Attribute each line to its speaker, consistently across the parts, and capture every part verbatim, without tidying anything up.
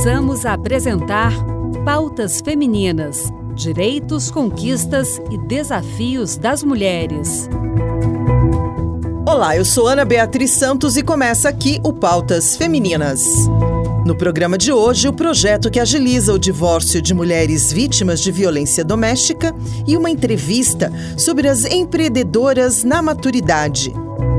Speaker 1: Passamos a apresentar Pautas Femininas, Direitos, Conquistas e Desafios das Mulheres.
Speaker 2: Olá, eu sou Ana Beatriz Santos e começa aqui o Pautas Femininas. No programa de hoje, o projeto que agiliza o divórcio de mulheres vítimas de violência doméstica e uma entrevista sobre as empreendedoras na maturidade.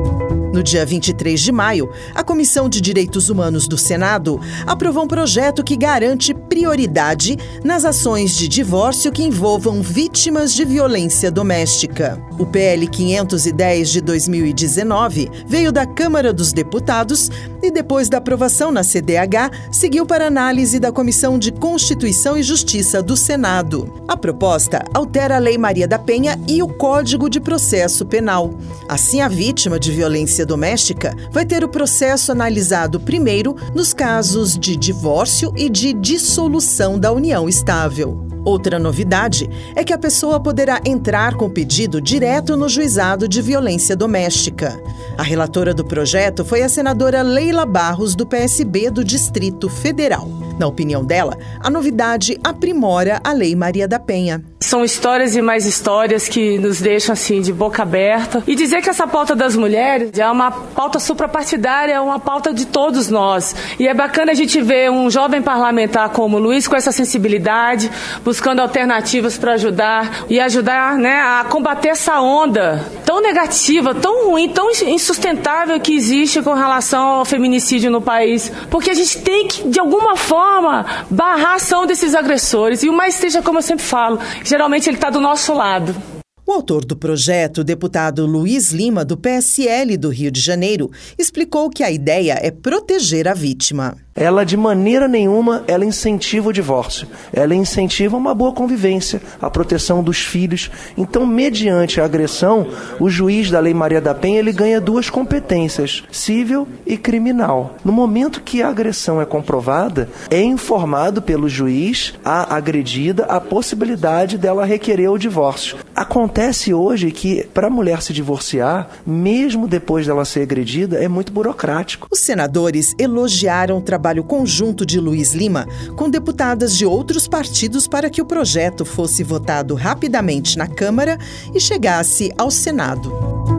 Speaker 2: No dia vinte e três de maio, a Comissão de Direitos Humanos do Senado aprovou um projeto que garante prioridade nas ações de divórcio que envolvam vítimas de violência doméstica. O P L quinhentos e dez de dois mil e dezenove veio da Câmara dos Deputados e, depois da aprovação na C D H, seguiu para análise da Comissão de Constituição e Justiça do Senado. A proposta altera a Lei Maria da Penha e o Código de Processo Penal. Assim, a vítima de violência doméstica vai ter o processo analisado primeiro nos casos de divórcio e de dissolução da união estável. Outra novidade é que a pessoa poderá entrar com pedido direto no juizado de violência doméstica. A relatora do projeto foi a senadora Leila Barros, do P S B do Distrito Federal. Na opinião dela, a novidade aprimora a Lei Maria da Penha.
Speaker 3: São histórias e mais histórias que nos deixam assim de boca aberta. E dizer que essa pauta das mulheres é uma pauta suprapartidária, é uma pauta de todos nós. E é bacana a gente ver um jovem parlamentar como o Luiz com essa sensibilidade, buscando alternativas para ajudar e ajudar, né, a combater essa onda tão negativa, tão ruim, tão insustentável que existe com relação ao feminicídio no país. Porque a gente tem que, de alguma forma, barrar a ação desses agressores. E o mais triste é, como eu sempre falo, geralmente ele está do nosso lado.
Speaker 2: O autor do projeto, o deputado Luiz Lima, do P S L do Rio de Janeiro, explicou que a ideia é proteger a vítima.
Speaker 4: Ela, de maneira nenhuma, ela incentiva o divórcio. Ela incentiva uma boa convivência, a proteção dos filhos. Então, mediante a agressão, o juiz da Lei Maria da Penha ele ganha duas competências, civil e criminal. No momento que a agressão é comprovada, é informado pelo juiz a agredida a possibilidade dela requerer o divórcio. Acontece hoje que, para a mulher se divorciar, mesmo depois dela ser agredida, é muito burocrático.
Speaker 2: Os senadores elogiaram o trabalho trabalho conjunto de Luiz Lima com deputadas de outros partidos para que o projeto fosse votado rapidamente na Câmara e chegasse ao Senado.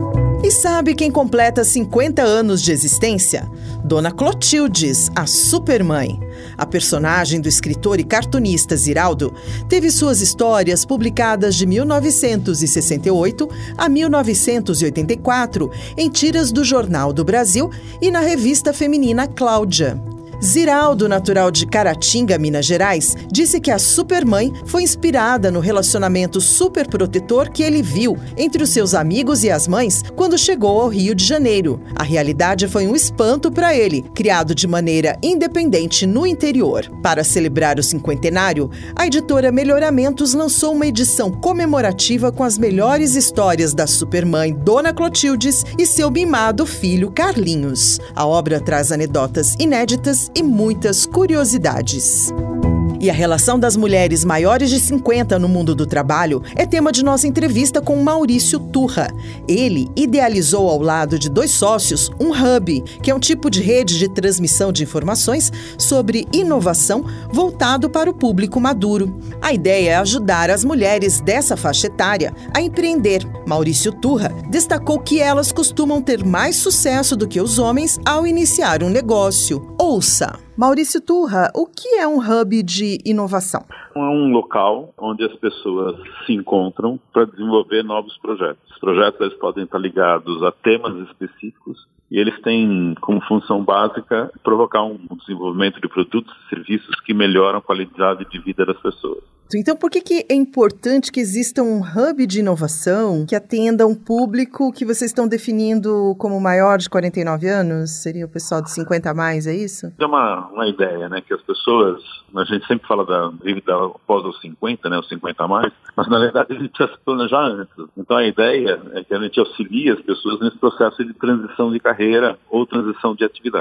Speaker 2: E sabe quem completa cinquenta anos de existência? Dona Clotildes, a Supermãe. A personagem do escritor e cartunista Ziraldo teve suas histórias publicadas de mil novecentos e sessenta e oito a mil novecentos e oitenta e quatro em tiras do Jornal do Brasil e na revista feminina Cláudia. Ziraldo, natural de Caratinga, Minas Gerais, disse que a Supermãe foi inspirada no relacionamento superprotetor que ele viu entre os seus amigos e as mães quando chegou ao Rio de Janeiro. A realidade foi um espanto para ele, criado de maneira independente no interior. Para celebrar o cinquentenário, a editora Melhoramentos lançou uma edição comemorativa com as melhores histórias da Supermãe, Dona Clotildes, e seu mimado filho Carlinhos. A obra traz anedotas inéditas e muitas curiosidades. E a relação das mulheres maiores de cinquenta no mundo do trabalho é tema de nossa entrevista com Maurício Turra. Ele idealizou ao lado de dois sócios um hub, que é um tipo de rede de transmissão de informações sobre inovação voltado para o público maduro. A ideia é ajudar as mulheres dessa faixa etária a empreender. Maurício Turra destacou que elas costumam ter mais sucesso do que os homens ao iniciar um negócio. Ouça! Maurício Turra, o que é um hub de inovação?
Speaker 5: É um local onde as pessoas se encontram para desenvolver novos projetos. Os projetos eles podem estar ligados a temas específicos e eles têm como função básica provocar um desenvolvimento de produtos e serviços que melhoram a qualidade de vida das pessoas.
Speaker 2: Então, por que, que é importante que exista um hub de inovação que atenda um público que vocês estão definindo como maior de quarenta e nove anos? Seria o pessoal de cinquenta a mais, é isso?
Speaker 5: É uma, uma ideia, né, que as pessoas, a gente sempre fala da vida após os cinquenta, né, os cinquenta a mais, mas na verdade a gente precisa se planejar antes. Então a ideia é que a gente auxilie as pessoas nesse processo de transição de carreira ou transição de atividade.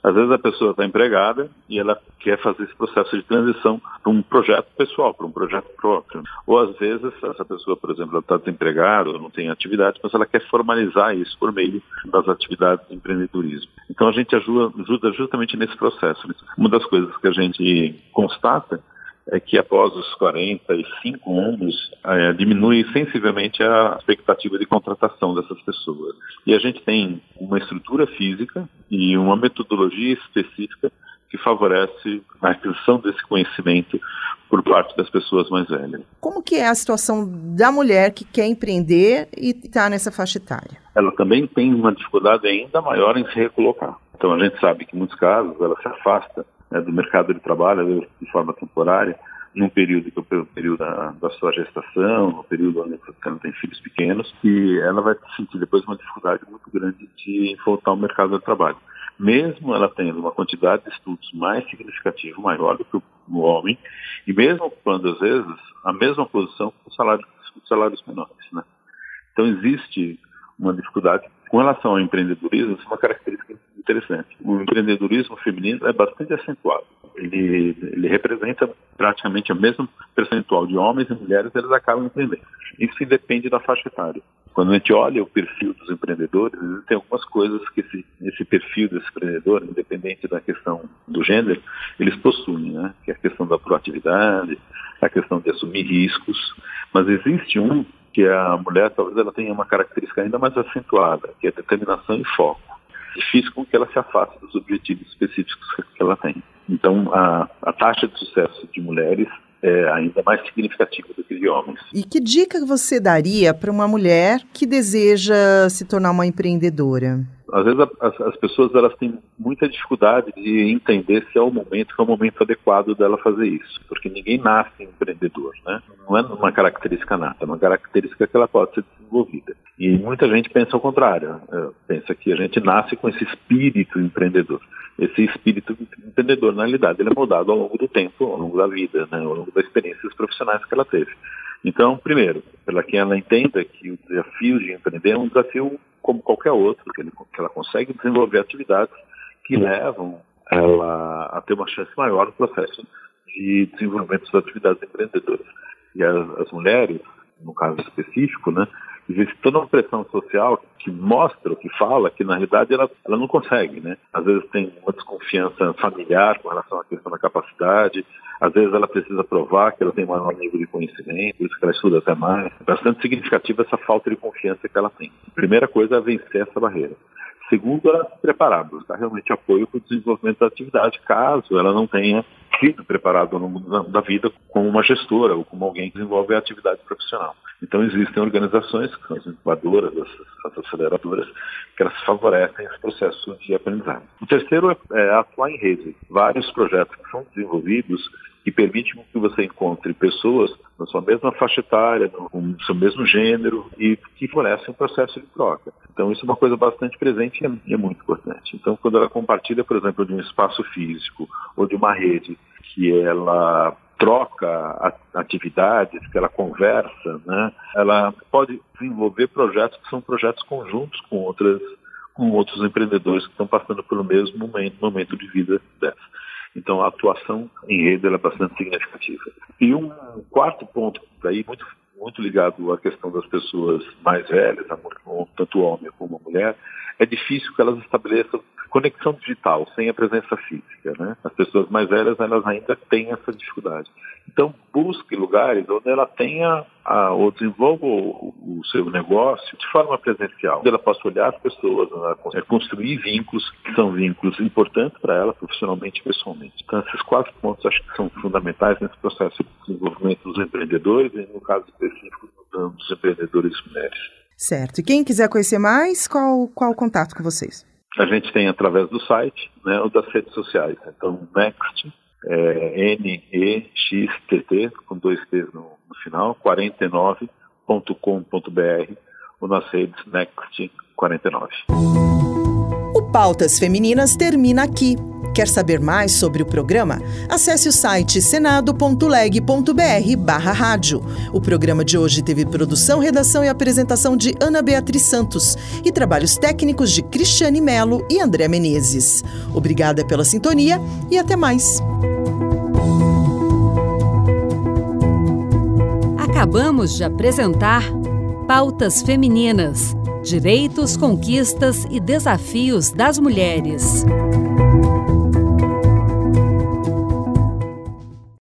Speaker 5: Às vezes a pessoa está empregada e ela quer fazer esse processo de transição para um projeto pessoal, para um projeto próprio. Ou às vezes essa pessoa, por exemplo, está desempregada ou não tem atividade, mas ela quer formalizar isso por meio das atividades de empreendedorismo. Então a gente ajuda, ajuda justamente nesse processo. Uma das coisas que a gente constata é que após os quarenta e cinco anos, é, diminui sensivelmente a expectativa de contratação dessas pessoas. E a gente tem uma estrutura física e uma metodologia específica que favorece a aquisição desse conhecimento por parte das pessoas mais velhas.
Speaker 2: Como que é a situação da mulher que quer empreender e está nessa faixa etária?
Speaker 5: Ela também tem uma dificuldade ainda maior em se recolocar. Então a gente sabe que em muitos casos ela se afasta do mercado de trabalho de forma temporária, num período que é o período da, da sua gestação, no período onde ela tem filhos pequenos, e ela vai sentir depois uma dificuldade muito grande de voltar ao mercado do trabalho. Mesmo ela tendo uma quantidade de estudos mais significativa, maior do que o homem, e mesmo ocupando, às vezes, a mesma posição com salários, salários menores, né? Então existe uma dificuldade. Com relação ao empreendedorismo, isso é uma característica interessante. O empreendedorismo feminino é bastante acentuado. Ele, ele representa praticamente o mesmo percentual de homens e mulheres, eles acabam empreendendo. Isso depende da faixa etária. Quando a gente olha o perfil dos empreendedores, tem algumas coisas que esse, esse perfil desse empreendedor, independente da questão do gênero, eles possuem, né? Que é a questão da proatividade, a questão de assumir riscos. Mas existe um que a mulher talvez ela tenha uma característica ainda mais acentuada, que é a determinação e foco. Difícil com que ela se afaste dos objetivos específicos que ela tem. Então, a, a taxa de sucesso de mulheres é ainda mais significativa do que de homens.
Speaker 2: E que dica você daria para uma mulher que deseja se tornar uma empreendedora?
Speaker 5: Às vezes as, as pessoas elas têm muita dificuldade de entender se é o momento, que é o momento adequado dela fazer isso, porque ninguém nasce empreendedor, né? Não é uma característica nata, é uma característica que ela pode ser desenvolvida. E muita gente pensa ao contrário, pensa que a gente nasce com esse espírito empreendedor. Esse espírito empreendedor, na realidade, ele é moldado ao longo do tempo, ao longo da vida, né? Ao longo das experiências profissionais que ela teve. Então, primeiro, pela que ela entenda que o desafio de empreender é um desafio como qualquer outro, que, ele, que ela consegue desenvolver atividades que levam ela a ter uma chance maior no processo de desenvolvimento das atividades empreendedoras. E as, as mulheres, no caso específico, né, existe toda uma pressão social que mostra, que fala, que na realidade ela, ela não consegue, né? Às vezes tem uma desconfiança familiar com relação à questão da capacidade, às vezes ela precisa provar que ela tem um maior nível de conhecimento, por isso que ela estuda até mais. É bastante significativa essa falta de confiança que ela tem. A primeira coisa é vencer essa barreira. Segundo, ela se preparar, buscar realmente apoio para o desenvolvimento da atividade, caso ela não tenha sido preparada ao longo da vida como uma gestora ou como alguém que desenvolve a atividade profissional. Então existem organizações, que são as incubadoras, as, as aceleradoras, que elas favorecem esse processo de aprendizagem. O terceiro é, é atuar em rede. Vários projetos que são desenvolvidos que permitem que você encontre pessoas na sua mesma faixa etária, no seu mesmo gênero, e que favorecem um processo de troca. Então isso é uma coisa bastante presente e é, e é muito importante. Então quando ela compartilha, por exemplo, de um espaço físico ou de uma rede que ela troca atividades, que ela conversa, né, ela pode desenvolver projetos que são projetos conjuntos com, outras, com outros empreendedores que estão passando pelo mesmo momento, momento de vida dessa. Então a atuação em rede ela é bastante significativa. E um quarto ponto, daí muito, muito ligado à questão das pessoas mais velhas, tanto o homem como a mulher, é difícil que elas estabeleçam conexão digital sem a presença física, né? As pessoas mais velhas elas ainda têm essa dificuldade. Então busque lugares onde ela tenha a, ou desenvolva o, o seu negócio de forma presencial, onde ela possa olhar as pessoas, ela construir vínculos que são vínculos importantes para ela profissionalmente e pessoalmente. Então esses quatro pontos acho que são fundamentais nesse processo de desenvolvimento dos empreendedores e no caso específico dos empreendedores mulheres.
Speaker 2: Certo. E quem quiser conhecer mais, qual, qual o contato com vocês?
Speaker 5: A gente tem através do site, né, ou das redes sociais. Então, Next, é, N E X T T, com dois T's no, no final, quarenta e nove ponto com ponto b r, ou nas redes Next quarenta e nove.
Speaker 2: O Pautas Femininas termina aqui. Quer saber mais sobre o programa? Acesse o site senado ponto leg ponto br barra rádio. O programa de hoje teve produção, redação e apresentação de Ana Beatriz Santos e trabalhos técnicos de Cristiane Melo e André Menezes. Obrigada pela sintonia e até mais.
Speaker 1: Acabamos de apresentar Pautas Femininas, Direitos, Conquistas e Desafios das Mulheres.